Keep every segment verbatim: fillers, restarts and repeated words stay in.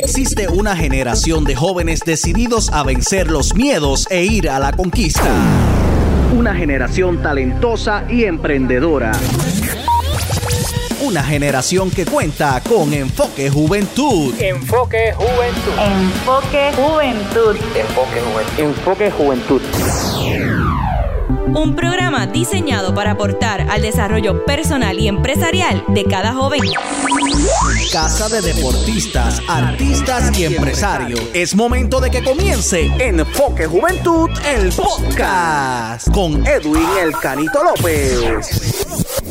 Existe una generación de jóvenes decididos a vencer los miedos e ir a la conquista. Una generación talentosa y emprendedora. Una generación que cuenta con Enfoque Juventud. Enfoque Juventud. Enfoque Juventud. Enfoque Juventud. Enfoque Juventud. Un programa diseñado para aportar al desarrollo personal y empresarial de cada joven. Casa de deportistas, artistas y empresarios. Es momento de que comience Enfoque Juventud, el podcast, con Edwin El Canito López.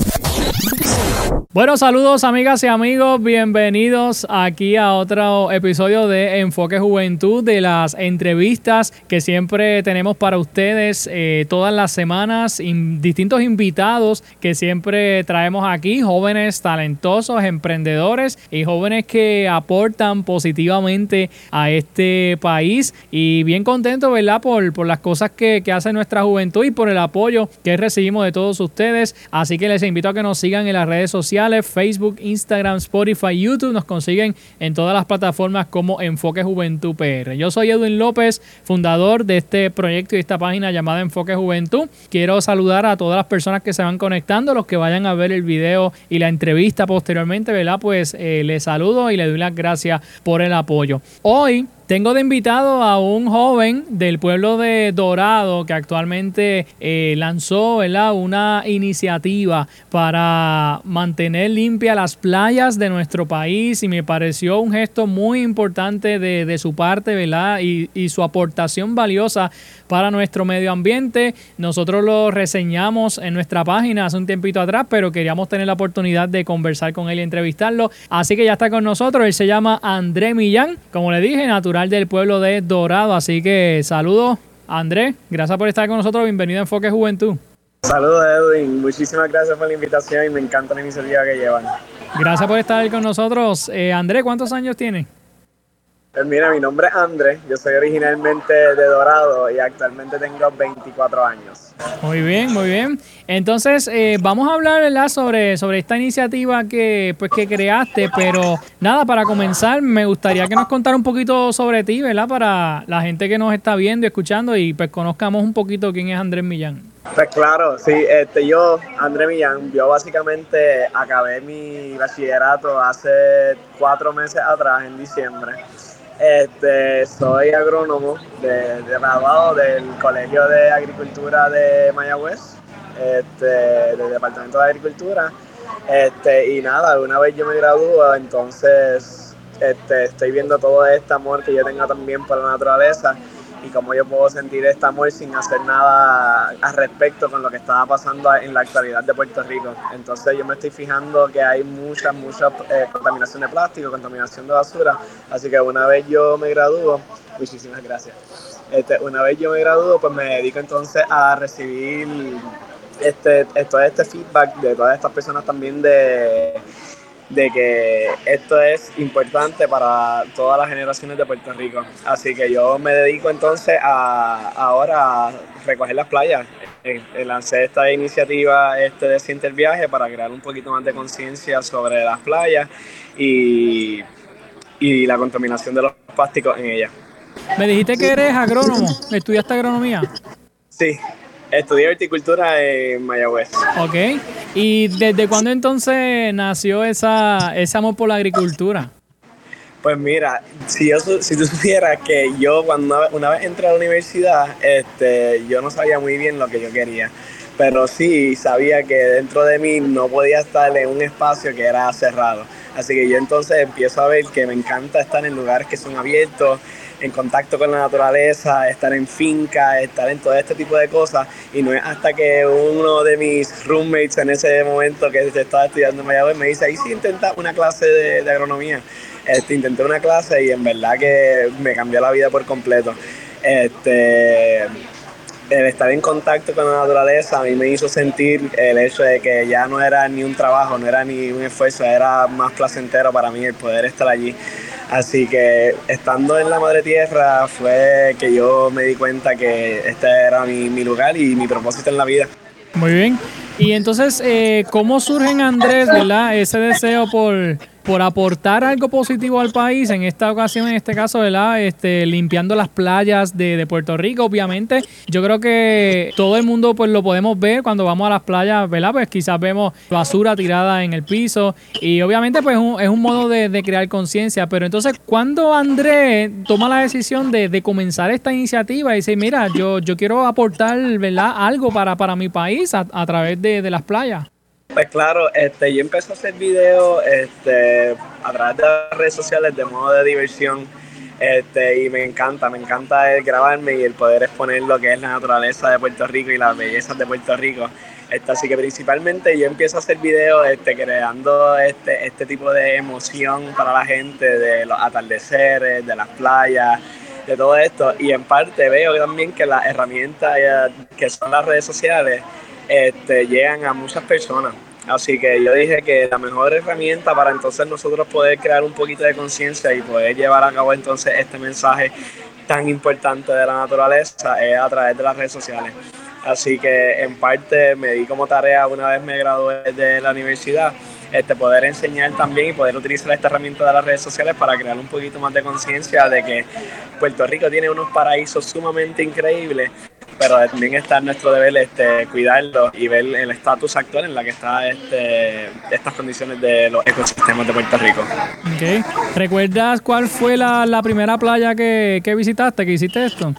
Bueno, saludos amigas y amigos, bienvenidos aquí a otro episodio de Enfoque Juventud, de las entrevistas que siempre tenemos para ustedes eh, todas las semanas, in, distintos invitados que siempre traemos aquí, jóvenes talentosos, emprendedores y jóvenes que aportan positivamente a este país, y bien contento, ¿verdad?, por, por las cosas que, que hace nuestra juventud y por el apoyo que recibimos de todos ustedes. Así que les invito a que nos sigan en las redes sociales, Facebook, Instagram, Spotify, YouTube. Nos consiguen en todas las plataformas como Enfoque Juventud P R. Yo soy Edwin López, fundador de este proyecto y esta página llamada Enfoque Juventud. Quiero saludar a todas las personas que se van conectando, los que vayan a ver el video y la entrevista posteriormente, ¿verdad? Pues eh, les saludo y les doy las gracias por el apoyo. Hoy tengo de invitado a un joven del pueblo de Dorado que actualmente eh, lanzó, ¿verdad?, una iniciativa para mantener limpias las playas de nuestro país, y me pareció un gesto muy importante de, de su parte, ¿verdad?, y, y su aportación valiosa para nuestro medio ambiente. Nosotros lo reseñamos en nuestra página hace un tiempito atrás, pero queríamos tener la oportunidad de conversar con él y entrevistarlo. Así que ya está con nosotros. Él se llama Andrés Millán, como le dije, natural del pueblo de Dorado. Así que saludos, Andrés. Gracias por estar con nosotros. Bienvenido a Enfoque Juventud. Saludos, Edwin. Muchísimas gracias por la invitación y me encanta la iniciativa que llevan. Gracias por estar con nosotros. Eh, Andrés, ¿cuántos años tienes? Pues mira, mi nombre es Andrés, yo soy originalmente de Dorado y actualmente tengo veinticuatro años. Muy bien, muy bien. Entonces, eh, vamos a hablar, ¿verdad?, sobre, sobre esta iniciativa que, pues, que creaste, pero nada, para comenzar, me gustaría que nos contara un poquito sobre ti, ¿verdad?, para la gente que nos está viendo y escuchando, y pues conozcamos un poquito quién es Andrés Millán. Pues claro, sí, este, yo, Andrés Millán, yo básicamente acabé mi bachillerato hace cuatro meses atrás, en diciembre. Este, soy agrónomo de, de graduado del Colegio de Agricultura de Mayagüez, este, del Departamento de Agricultura. Este, y nada, una vez yo me gradúo, entonces este, estoy viendo todo este amor que yo tengo también por la naturaleza y cómo yo puedo sentir este amor sin hacer nada al respecto con lo que estaba pasando en la actualidad de Puerto Rico. Entonces yo me estoy fijando que hay mucha, mucha eh, contaminación de plástico, contaminación de basura, así que una vez yo me gradúo, muchísimas gracias, este, una vez yo me gradúo, pues me dedico entonces a recibir este, todo este feedback de todas estas personas también de... de que esto es importante para todas las generaciones de Puerto Rico. Así que yo me dedico entonces a ahora a recoger las playas. Eh, eh, lancé esta iniciativa este de Siente el Viaje para crear un poquito más de conciencia sobre las playas y, y la contaminación de los plásticos en ellas. Me dijiste que eres agrónomo, ¿estudiaste agronomía? Sí. Estudié horticultura en Mayagüez. Ok. ¿Y desde cuándo entonces nació esa, ese amor por la agricultura? Pues mira, si, yo, si tú supieras que yo cuando una vez, una vez entré a la universidad, este, yo no sabía muy bien lo que yo quería. Pero sí sabía que dentro de mí no podía estar en un espacio que era cerrado. Así que yo entonces empiezo a ver que me encanta estar en lugares que son abiertos, en contacto con la naturaleza, estar en finca, estar en todo este tipo de cosas. Y no es hasta que uno de mis roommates en ese momento que estaba estudiando en Mayagüez me dice, ahí sí intenta una clase de, de agronomía. Este, intenté una clase y en verdad que me cambió la vida por completo. Este, el estar en contacto con la naturaleza a mí me hizo sentir el hecho de que ya no era ni un trabajo, no era ni un esfuerzo, era más placentero para mí el poder estar allí. Así que estando en la madre tierra fue que yo me di cuenta que este era mi, mi lugar y mi propósito en la vida. Muy bien. Y entonces, eh, ¿cómo surge en Andrés, verdad, ese deseo por, por aportar algo positivo al país, en esta ocasión, en este caso, ¿verdad? Este, limpiando las playas de, de Puerto Rico, obviamente. Yo creo que todo el mundo pues lo podemos ver cuando vamos a las playas, ¿verdad? Pues quizás vemos basura tirada en el piso y obviamente pues un, es un modo de, de crear conciencia. Pero entonces, ¿cuándo Andrés toma la decisión de, de comenzar esta iniciativa y dice, mira, yo, yo quiero aportar, ¿verdad? Algo para, para mi país a, a través de, de las playas? Pues claro, este, yo empecé a hacer videos este, a través de las redes sociales de modo de diversión, este, y me encanta, me encanta el grabarme y el poder exponer lo que es la naturaleza de Puerto Rico y las bellezas de Puerto Rico. Este, así que principalmente yo empiezo a hacer videos este, creando este, este tipo de emoción para la gente, de los atardeceres, de las playas, de todo esto. Y en parte veo también que las herramientas que son las redes sociales Este, llegan a muchas personas, así que yo dije que la mejor herramienta para entonces nosotros poder crear un poquito de conciencia y poder llevar a cabo entonces este mensaje tan importante de la naturaleza es a través de las redes sociales. Así que en parte me di como tarea una vez me gradué de la universidad, este, poder enseñar también y poder utilizar esta herramienta de las redes sociales para crear un poquito más de conciencia de que Puerto Rico tiene unos paraísos sumamente increíbles, pero también está en nuestro deber este, cuidarlo y ver el estatus actual en la que están este, estas condiciones de los ecosistemas de Puerto Rico. Okay. ¿Recuerdas cuál fue la, la primera playa que, que visitaste, que hiciste esto?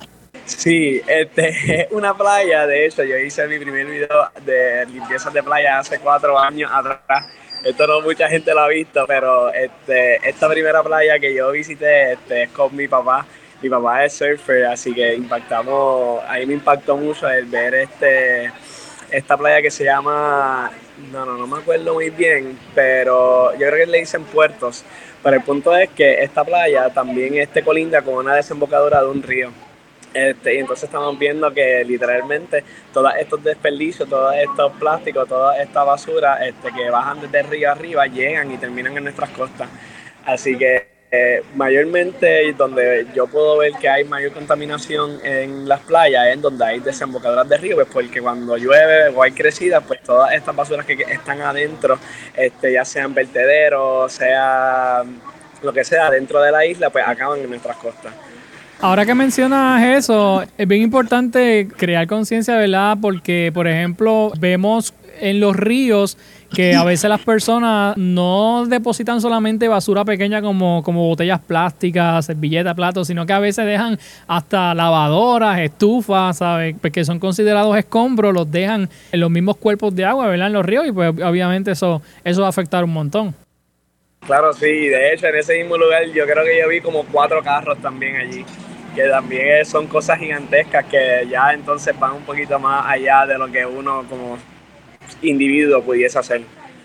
Sí, este, una playa, de hecho, yo hice mi primer video de limpieza de playa hace cuatro años atrás. Esto no mucha gente lo ha visto, pero este, esta primera playa que yo visité este, es con mi papá. Mi papá es surfer, así que impactamos, a mí me impactó mucho el ver este, esta playa que se llama, no, no, no me acuerdo muy bien, pero yo creo que le dicen Puertos. Pero el punto es que esta playa también este, colinda con una desembocadura de un río. Este, y entonces estamos viendo que literalmente todos estos desperdicios, todos estos plásticos, toda esta basura este, que bajan desde el río arriba llegan y terminan en nuestras costas. Así que Eh, mayormente donde yo puedo ver que hay mayor contaminación en las playas es donde hay desembocaduras de río, pues porque cuando llueve o hay crecidas, pues todas estas basuras que están adentro, este, ya sean vertederos, sea lo que sea dentro de la isla, pues acaban en nuestras costas. Ahora que mencionas eso, es bien importante crear conciencia, ¿verdad? Porque, por ejemplo, vemos en los ríos que a veces las personas no depositan solamente basura pequeña como, como botellas plásticas, servilletas, platos, sino que a veces dejan hasta lavadoras, estufas, ¿sabes? Porque son considerados escombros, los dejan en los mismos cuerpos de agua, ¿verdad? En los ríos y pues obviamente eso, eso va a afectar un montón. Claro, sí, de hecho en ese mismo lugar yo creo que yo vi como cuatro carros también allí, que también son cosas gigantescas que ya entonces van un poquito más allá de lo que uno como individuo pudiese hacer.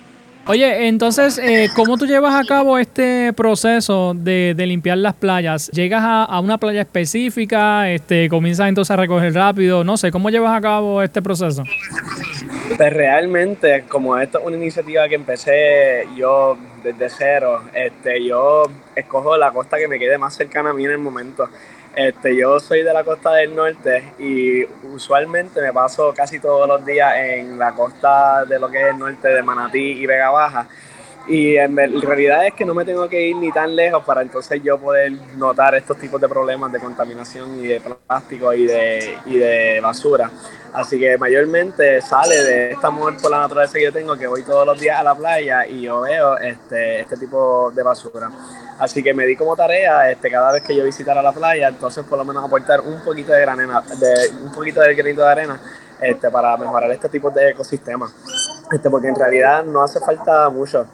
Oye, entonces, eh, ¿cómo tú llevas a cabo este proceso de, de limpiar las playas? ¿Llegas a, a una playa específica? Este, ¿comienzas entonces a recoger rápido? No sé, ¿cómo llevas a cabo este proceso? Pues realmente, como esto es una iniciativa que empecé yo desde cero, este, yo escojo la costa que me quede más cercana a mí en el momento. Este, yo soy de la costa del norte y usualmente me paso casi todos los días en la costa de lo que es el norte de Manatí y Vega Baja. Y en realidad es que no me tengo que ir ni tan lejos para entonces yo poder notar estos tipos de problemas de contaminación y de plástico y de, y de basura. Así que mayormente sale de este amor por la naturaleza que yo tengo, que voy todos los días a la playa y yo veo este, este tipo de basura. Así que me di como tarea este, cada vez que yo visitara la playa, entonces por lo menos aportar un poquito de granena, de, un poquito del granito de arena este, para mejorar este tipo de ecosistemas. Este, porque en realidad no hace falta mucho.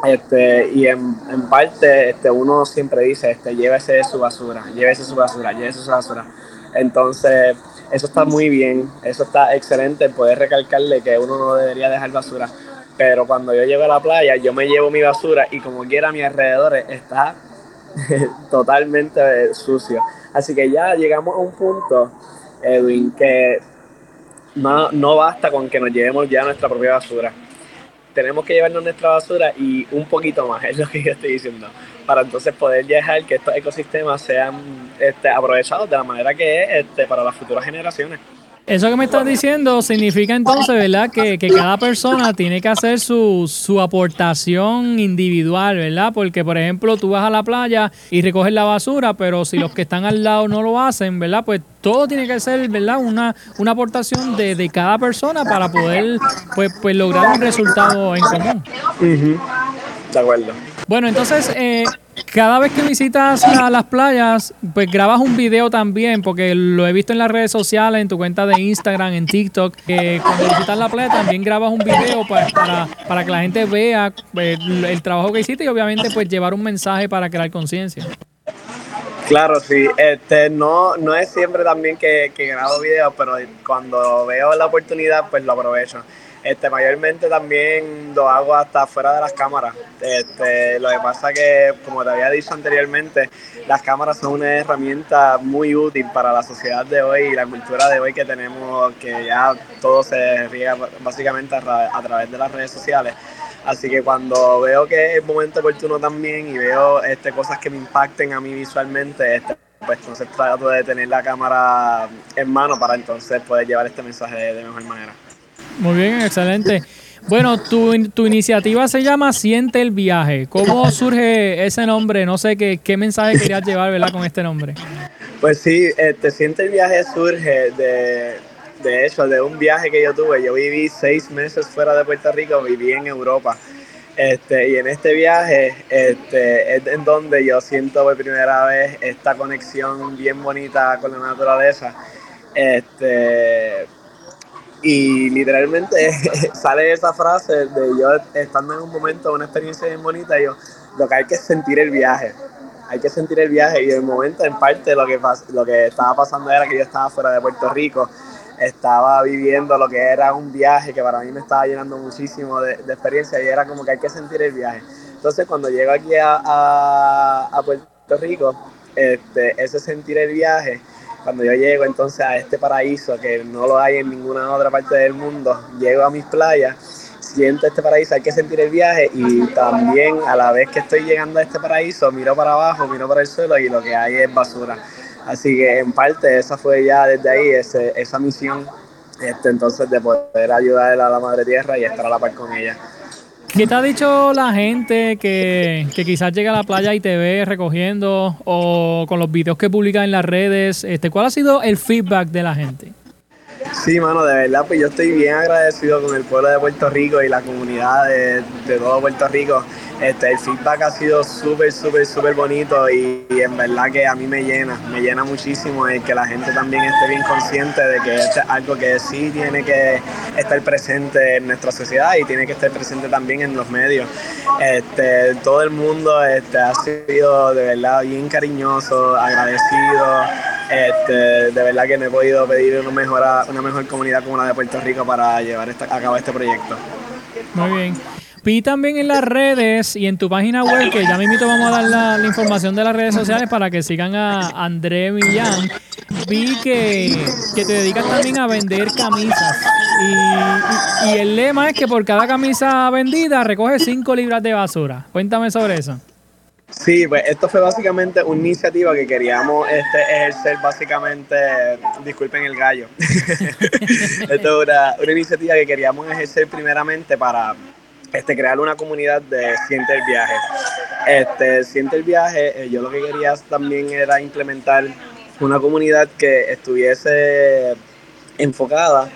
Este, y en, en parte este, uno siempre dice, este, llévese su basura, llévese su basura, llévese su basura. Entonces, eso está muy bien, eso está excelente, poder recalcarle que uno no debería dejar basura. Pero cuando yo llego a la playa, yo me llevo mi basura y como quiera a mi alrededor está totalmente sucio. Así que ya llegamos a un punto, Edwin, que no, no basta con que nos llevemos ya nuestra propia basura. Tenemos que llevarnos nuestra basura y un poquito más, es lo que yo estoy diciendo, para entonces poder dejar que estos ecosistemas sean este, aprovechados de la manera que es este, para las futuras generaciones. Eso que me estás diciendo significa entonces, ¿verdad? Que, que cada persona tiene que hacer su, su aportación individual, ¿verdad? Porque, por ejemplo, tú vas a la playa y recoges la basura, pero si los que están al lado no lo hacen, ¿verdad? Pues todo tiene que ser, ¿verdad? Una, una aportación de, de cada persona para poder, pues, pues lograr un resultado en común. Uh-huh. De acuerdo. Bueno, entonces, eh, cada vez que visitas la, las playas, pues grabas un video también, porque lo he visto en las redes sociales, en tu cuenta de Instagram, en TikTok, que cuando visitas la playa también grabas un video para, para, para que la gente vea pues, el trabajo que hiciste y obviamente pues llevar un mensaje para crear conciencia. Claro, sí. Este, no, no es siempre también que, que grabo videos, pero cuando veo la oportunidad, pues lo aprovecho. Este, mayormente también lo hago hasta fuera de las cámaras. Este, lo que pasa que, como te había dicho anteriormente, las cámaras son una herramienta muy útil para la sociedad de hoy y la cultura de hoy que tenemos, que ya todo se riega básicamente a, a través de las redes sociales. Así que cuando veo que es el momento oportuno también y veo este, cosas que me impacten a mí visualmente, este, pues entonces trato de tener la cámara en mano para entonces poder llevar este mensaje de, de mejor manera. Muy bien, excelente. Bueno, tu, tu iniciativa se llama Siente el Viaje. ¿Cómo surge ese nombre? No sé qué, qué mensaje querías llevar, ¿verdad? Con este nombre. Pues sí, este, Siente el Viaje surge de, de hecho, de un viaje que yo tuve. Yo viví seis meses fuera de Puerto Rico, viví en Europa. Este, y en este viaje este, es en donde yo siento por primera vez esta conexión bien bonita con la naturaleza. Este... Y literalmente sale esa frase de yo estando en un momento, una experiencia bien bonita, y yo, lo que hay que es sentir el viaje, hay que sentir el viaje, y el momento en parte lo que, lo que estaba pasando era que yo estaba fuera de Puerto Rico, estaba viviendo lo que era un viaje que para mí me estaba llenando muchísimo de, de experiencia, y era como que hay que sentir el viaje. Entonces cuando llego aquí a, a, a Puerto Rico, este, ese sentir el viaje, cuando yo llego entonces a este paraíso que no lo hay en ninguna otra parte del mundo, llego a mis playas, siento este paraíso, hay que sentir el viaje, y también a la vez que estoy llegando a este paraíso, miro para abajo, miro para el suelo y lo que hay es basura. Así que en parte esa fue ya desde ahí ese, esa misión, este, entonces de poder ayudar a la Madre Tierra y estar a la par con ella. ¿Qué te ha dicho la gente que, que quizás llega a la playa y te ve recogiendo o con los videos que publicas en las redes? Este, ¿cuál ha sido el feedback de la gente? Sí, mano, de verdad, pues yo estoy bien agradecido con el pueblo de Puerto Rico y la comunidad de, de todo Puerto Rico. Este, el feedback ha sido súper, súper, súper bonito y, y en verdad que a mí me llena, me llena muchísimo el que la gente también esté bien consciente de que esto es algo que sí tiene que estar presente en nuestra sociedad y tiene que estar presente también en los medios. Este, todo el mundo este, ha sido de verdad bien cariñoso, agradecido. Este, de verdad que no he podido pedir una mejor, una mejor comunidad como la de Puerto Rico para llevar esta, a cabo este proyecto. Muy bien. Vi también en las redes y en tu página web, que ya mismito vamos a dar la, la información de las redes sociales para que sigan a André Millán. Vi que, que te dedicas también a vender camisas. Y, y, y el lema es que por cada camisa vendida recoges cinco libras de basura. Cuéntame sobre eso. Sí, pues esto fue básicamente una iniciativa que queríamos este, ejercer básicamente, disculpen el gallo, esto es una, una iniciativa que queríamos ejercer primeramente para este, crear una comunidad de Siente el Viaje. Este, Siente el Viaje, eh, yo lo que quería también era implementar una comunidad que estuviese enfocada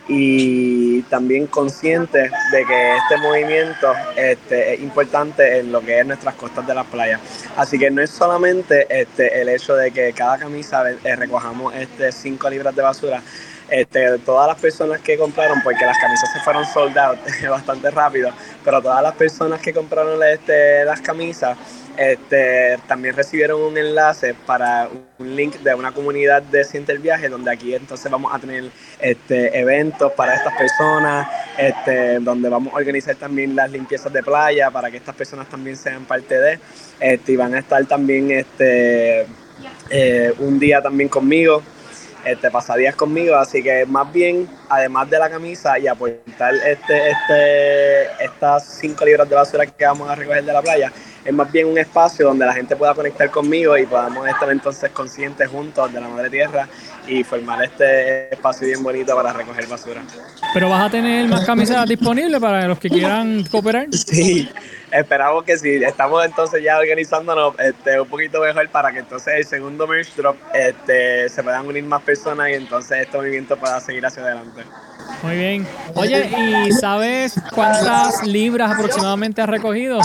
y también consciente de que este movimiento este, es importante en lo que es nuestras costas de las playas. Así que no es solamente este, el hecho de que cada camisa eh, recojamos este, cinco libras de basura. Este, todas las personas que compraron, porque las camisas se fueron sold out bastante rápido, pero todas las personas que compraron este, las camisas Este, también recibieron un enlace para un link de una comunidad de Siente el Viaje, donde aquí entonces vamos a tener este, eventos para estas personas, este, donde vamos a organizar también las limpiezas de playa para que estas personas también sean parte de, este, y van a estar también este, eh, un día también conmigo, este, pasadías conmigo, así que más bien, además de la camisa y aportar este, este, estas cinco libras de basura que vamos a recoger de la playa, es más bien un espacio donde la gente pueda conectar conmigo y podamos estar entonces conscientes juntos de la madre tierra y formar este espacio bien bonito para recoger basura. ¿Pero vas a tener más camisetas disponibles para los que quieran cooperar? Sí, esperamos que sí. Estamos entonces ya organizándonos este, un poquito mejor para que entonces el segundo merch drop este, se puedan unir más personas y entonces este movimiento pueda seguir hacia adelante. Muy bien. Oye, ¿y sabes cuántas libras aproximadamente has recogido?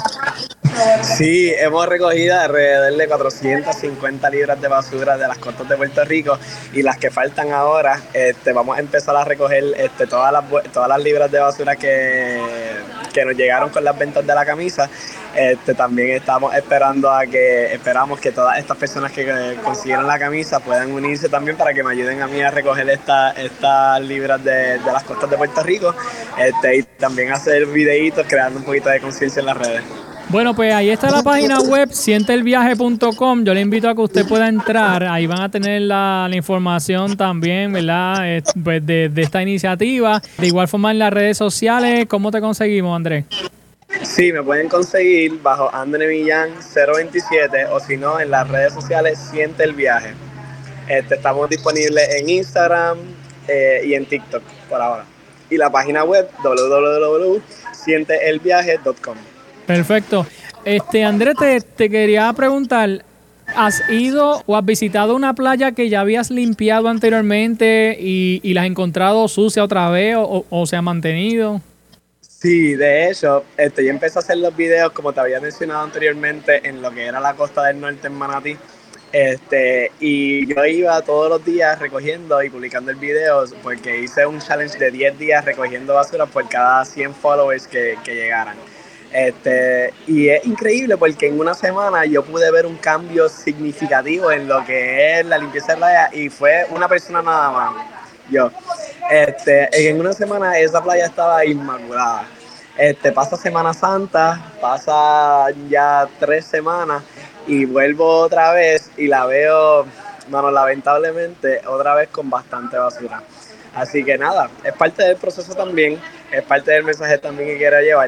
Sí, hemos recogido alrededor de cuatrocientas cincuenta libras de basura de las costas de Puerto Rico y las que faltan ahora, este, vamos a empezar a recoger este, todas, las, todas las libras de basura que, que nos llegaron con las ventas de la camisa. Este, también estamos esperando a que, esperamos que todas estas personas que consiguieron la camisa puedan unirse también para que me ayuden a mí a recoger estas esta libras de, de las costas de Puerto Rico este, y también hacer videitos creando un poquito de conciencia en las redes. Bueno, pues ahí está la página web siente el viaje punto com. Yo le invito a que usted pueda entrar. Ahí van a tener la, la información también, ¿verdad? Eh, pues de, de esta iniciativa. De igual forma en las redes sociales. ¿Cómo te conseguimos, Andrés? Sí, me pueden conseguir bajo André Millán cero veintisiete o si no en las redes sociales Siente el Viaje. Este, estamos disponibles en Instagram eh, y en TikTok por ahora. Y la página web doble u doble u doble u punto siente el viaje punto com. Perfecto. Este, Andrés, te, te quería preguntar, ¿has ido o has visitado una playa que ya habías limpiado anteriormente y, y la has encontrado sucia otra vez o, o se ha mantenido? Sí, de hecho, este, yo empecé a hacer los videos, como te había mencionado anteriormente, en lo que era la costa del norte en Manatí. Este, y yo iba todos los días recogiendo y publicando el video porque hice un challenge de diez días recogiendo basura por cada cien followers que, que llegaran. Este, y es increíble porque en una semana yo pude ver un cambio significativo en lo que es la limpieza de playa y fue una persona nada más, yo. Este, en una semana esa playa estaba inmaculada. Este, pasa Semana Santa, pasa ya tres semanas y vuelvo otra vez y la veo, bueno, lamentablemente otra vez con bastante basura. Así que nada, es parte del proceso también, es parte del mensaje también que quiero llevar.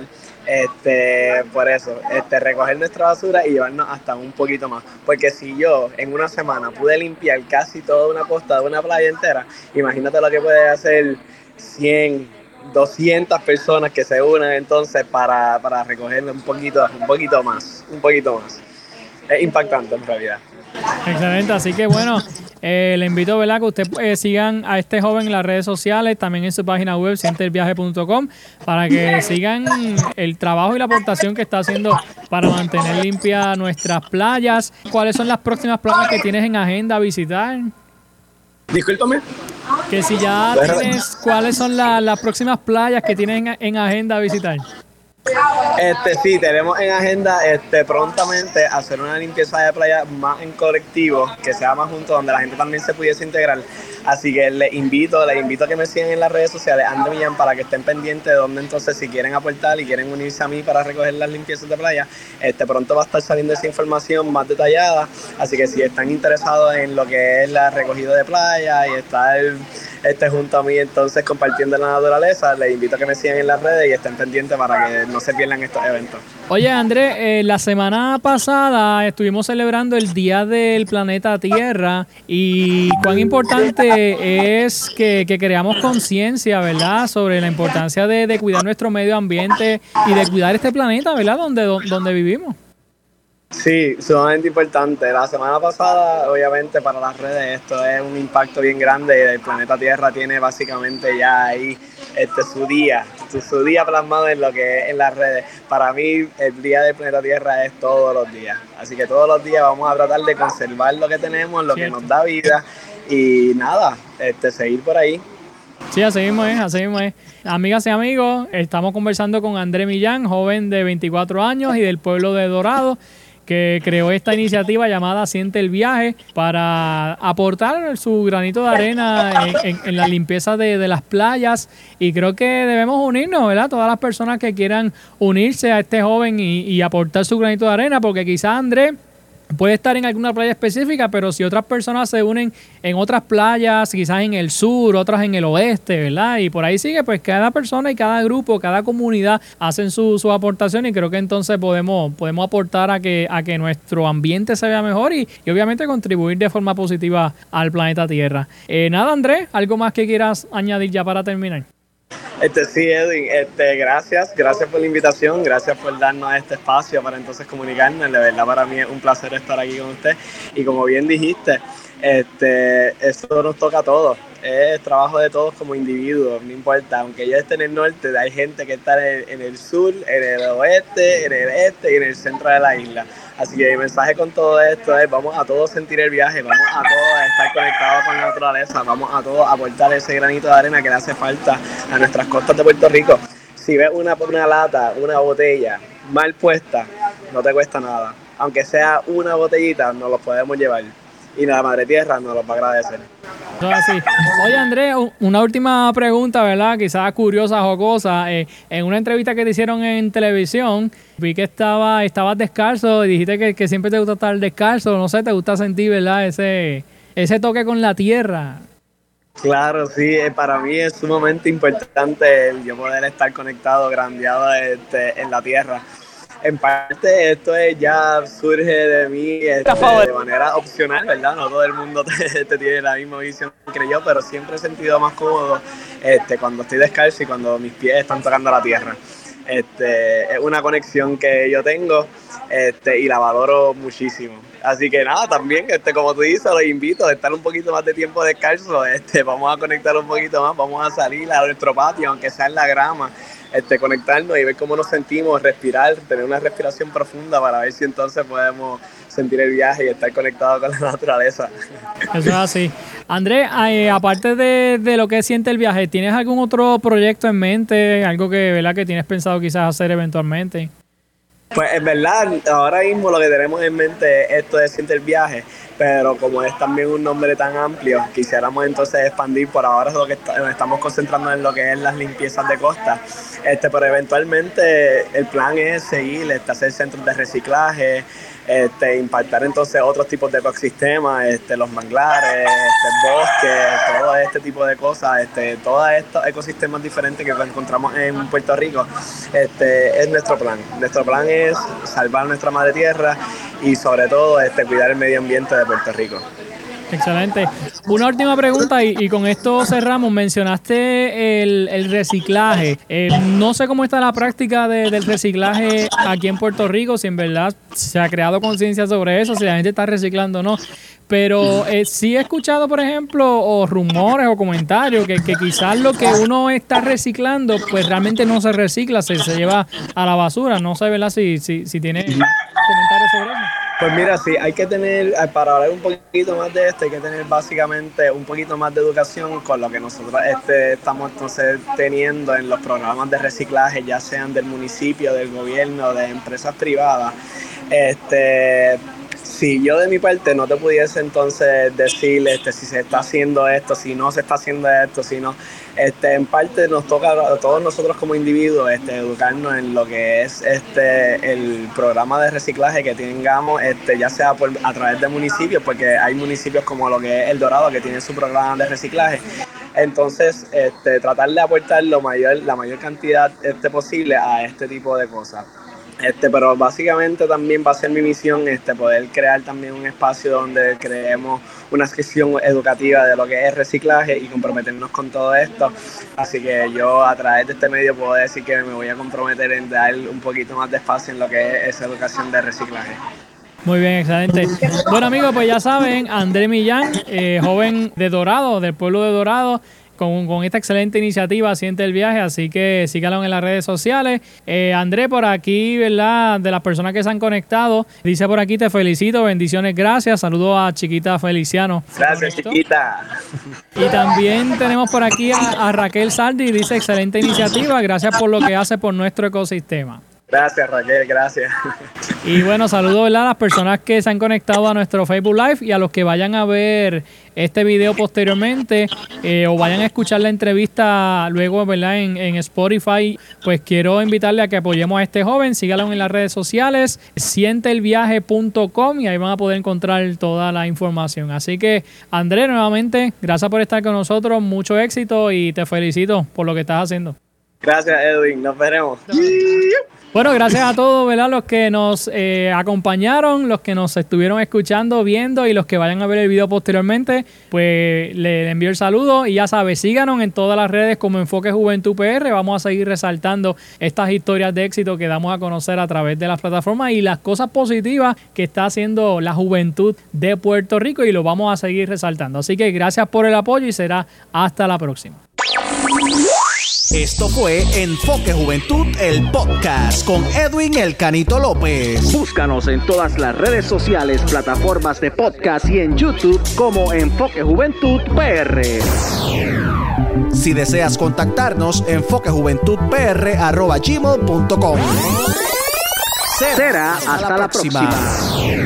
Este, por eso, este, recoger nuestra basura y llevarnos hasta un poquito más. Porque si yo en una semana pude limpiar casi toda una costa de una playa entera, imagínate lo que puede hacer cien, doscientas personas que se unan entonces para, para recoger un poquito, un poquito más, un poquito más. Es impactante en realidad. Excelente, así que bueno, eh, le invito, ¿verdad?, que usted eh, sigan a este joven en las redes sociales, también en su página web siente el viaje punto com, para que sigan el trabajo y la aportación que está haciendo para mantener limpias nuestras playas. ¿Cuáles son las próximas playas que tienes en agenda a visitar? Discúlpame. Que si ya tienes, ¿cuáles son la, las próximas playas que tienes en, en agenda a visitar? Este sí, tenemos en agenda este prontamente hacer una limpieza de playa más en colectivo, que sea más junto, donde la gente también se pudiese integrar. Así que les invito, les invito a que me sigan en las redes sociales, André Millán, para que estén pendientes de donde entonces si quieren aportar y quieren unirse a mí para recoger las limpiezas de playa, este pronto va a estar saliendo esa información más detallada. Así que si están interesados en lo que es la recogida de playa y estar este, junto a mí entonces compartiendo la naturaleza, les invito a que me sigan en las redes y estén pendientes para que no se pierdan estos eventos. Oye, Andrés, eh, la semana pasada estuvimos celebrando el Día del Planeta Tierra y cuán importante es que, que creamos conciencia, ¿verdad?, sobre la importancia de, de cuidar nuestro medio ambiente y de cuidar este planeta, ¿verdad?, donde, donde vivimos. Sí, sumamente importante. La semana pasada, obviamente, para las redes esto es un impacto bien grande. El planeta Tierra tiene básicamente ya ahí este, su día, su, su día plasmado en lo que es en las redes. Para mí, el día del planeta Tierra es todos los días. Así que todos los días vamos a tratar de conservar lo que tenemos, lo Cierto. que nos da vida y nada, este, seguir por ahí. Sí, así mismo es, así mismo es. Amigas y amigos, estamos conversando con André Millán, joven de veinticuatro años y del pueblo de Dorado, que creó esta iniciativa llamada Siente el Viaje para aportar su granito de arena en, en, en la limpieza de, de las playas. Y creo que debemos unirnos, ¿verdad? Todas las personas que quieran unirse a este joven y, y aportar su granito de arena, porque quizás Andrés puede estar en alguna playa específica, pero si otras personas se unen en otras playas, quizás en el sur, otras en el oeste, ¿verdad? Y por ahí sigue, pues cada persona y cada grupo, cada comunidad hacen su, su aportación y creo que entonces podemos, podemos aportar a que, a que nuestro ambiente se vea mejor y, y obviamente contribuir de forma positiva al planeta Tierra. Eh, nada, Andrés, ¿algo más que quieras añadir ya para terminar? Este, sí, Edwin, este, gracias, gracias por la invitación, gracias por darnos este espacio para entonces comunicarnos. De verdad, para mí es un placer estar aquí con usted. Y como bien dijiste, este, eso nos toca a todos, es trabajo de todos como individuos, no importa, aunque yo esté en el norte, hay gente que está en el, en el sur, en el oeste, en el este y en el centro de la isla. Así que mi mensaje con todo esto es: vamos a todos sentir el viaje, vamos a todos estar conectados con la naturaleza, vamos a todos aportar ese granito de arena que le hace falta a nuestras costas de Puerto Rico. Si ves una, una lata, una botella mal puesta, no te cuesta nada. Aunque sea una botellita, nos los podemos llevar. Y la Madre Tierra nos los va a agradecer. Así. Oye, Andrés, una última pregunta, ¿verdad? Quizás curiosa o cosa. Eh, en una entrevista que te hicieron en televisión, vi que estaba, estabas descalzo y dijiste que, que siempre te gusta estar descalzo. No sé, te gusta sentir, ¿verdad? Ese, ese toque con la tierra. Claro, sí, para mí es sumamente importante el yo poder estar conectado, grandeado este, en la tierra. En parte esto es, ya surge de mí este, de manera opcional, ¿verdad? No todo el mundo te, te tiene la misma visión que yo, pero siempre he sentido más cómodo este, cuando estoy descalzo y cuando mis pies están tocando la tierra. Este, es una conexión que yo tengo este, y la valoro muchísimo. Así que nada, también, este, como tú dices, los invito a estar un poquito más de tiempo descalzo. Este, vamos a conectar un poquito más, vamos a salir a nuestro patio, aunque sea en la grama. Este, conectarnos y ver cómo nos sentimos, respirar, tener una respiración profunda para ver si entonces podemos sentir el viaje y estar conectados con la naturaleza. Eso es así. Andrés, eh, aparte de, de lo que siente el viaje, ¿tienes algún otro proyecto en mente? Algo que, ¿verdad?, que tienes pensado quizás hacer eventualmente. Pues en verdad, ahora mismo lo que tenemos en mente es esto de Siente el Viaje, pero como es también un nombre tan amplio, quisiéramos entonces expandir. Por ahora lo que está, nos estamos concentrando en lo que es las limpiezas de costa, este, pero eventualmente el plan es seguir, este, hacer centros de reciclaje, este, impactar entonces otros tipos de ecosistemas, este, los manglares, este, bosques, todo este tipo de cosas, este, todos estos ecosistemas diferentes que encontramos en Puerto Rico, este, es nuestro plan. Nuestro plan es salvar nuestra madre tierra y sobre todo este, cuidar el medio ambiente de Puerto Rico. Excelente. Una última pregunta y, y con esto cerramos. Mencionaste el, el reciclaje. Eh, no sé cómo está la práctica de, del reciclaje aquí en Puerto Rico, si en verdad se ha creado conciencia sobre eso, si la gente está reciclando o no. Pero eh, sí he escuchado, por ejemplo, o rumores o comentarios que, que quizás lo que uno está reciclando, pues realmente no se recicla, se, se lleva a la basura. No sé, ¿verdad?, si, si, si tiene comentarios sobre eso. Pues mira, sí, hay que tener, para hablar un poquito más de esto, hay que tener básicamente un poquito más de educación con lo que nosotros este, estamos entonces teniendo en los programas de reciclaje, ya sean del municipio, del gobierno, de empresas privadas. Este, si yo de mi parte no te pudiese entonces decir este, si se está haciendo esto, si no se está haciendo esto, si no, este, en parte nos toca a todos nosotros como individuos este, educarnos en lo que es este, el programa de reciclaje que tengamos, este, ya sea por, a través de municipios, porque hay municipios como lo que es El Dorado que tienen su programa de reciclaje. Entonces, este, tratar de aportar lo mayor, la mayor cantidad este, posible a este tipo de cosas. Este, pero básicamente también va a ser mi misión este, poder crear también un espacio donde creemos una sección educativa de lo que es reciclaje y comprometernos con todo esto. Así que yo a través de este medio puedo decir que me voy a comprometer en dar un poquito más de espacio en lo que es esa educación de reciclaje. Muy bien, excelente. Bueno, amigos, pues ya saben, Andrés Millán, eh, joven de Dorado, del pueblo de Dorado, Con, con esta excelente iniciativa Siente el Viaje, así que síganlo en las redes sociales. Eh, André, por aquí, ¿verdad?, de las personas que se han conectado, dice por aquí: te felicito, bendiciones, gracias. Saludos a Chiquita Feliciano. Gracias, Chiquita. Y también tenemos por aquí a, a Raquel Saldi, dice: excelente iniciativa, gracias por lo que hace por nuestro ecosistema. Gracias, Raquel, gracias. Y bueno, saludos, ¿verdad?, a las personas que se han conectado a nuestro Facebook Live y a los que vayan a ver este video posteriormente eh, o vayan a escuchar la entrevista luego, ¿verdad?, en, en Spotify. Pues quiero invitarle a que apoyemos a este joven. Síganlo en las redes sociales, siente el viaje punto com, y ahí van a poder encontrar toda la información. Así que, Andrés, nuevamente, gracias por estar con nosotros. Mucho éxito y te felicito por lo que estás haciendo. Gracias, Edwin. Nos veremos. Bueno, gracias a todos, ¿verdad?, los que nos eh, acompañaron, los que nos estuvieron escuchando, viendo y los que vayan a ver el video posteriormente, pues le, le envío el saludo y ya sabes, síganos en todas las redes como Enfoque Juventud P R. Vamos a seguir resaltando estas historias de éxito que damos a conocer a través de las plataformas y las cosas positivas que está haciendo la juventud de Puerto Rico, y lo vamos a seguir resaltando. Así que gracias por el apoyo y será hasta la próxima. Esto fue Enfoque Juventud, el podcast con Edwin El Canito López. Búscanos en todas las redes sociales, plataformas de podcast y en YouTube como Enfoque Juventud P R. Si deseas contactarnos, enfoquejuventudpr arroba gmail punto com. Será hasta, hasta la próxima. próxima.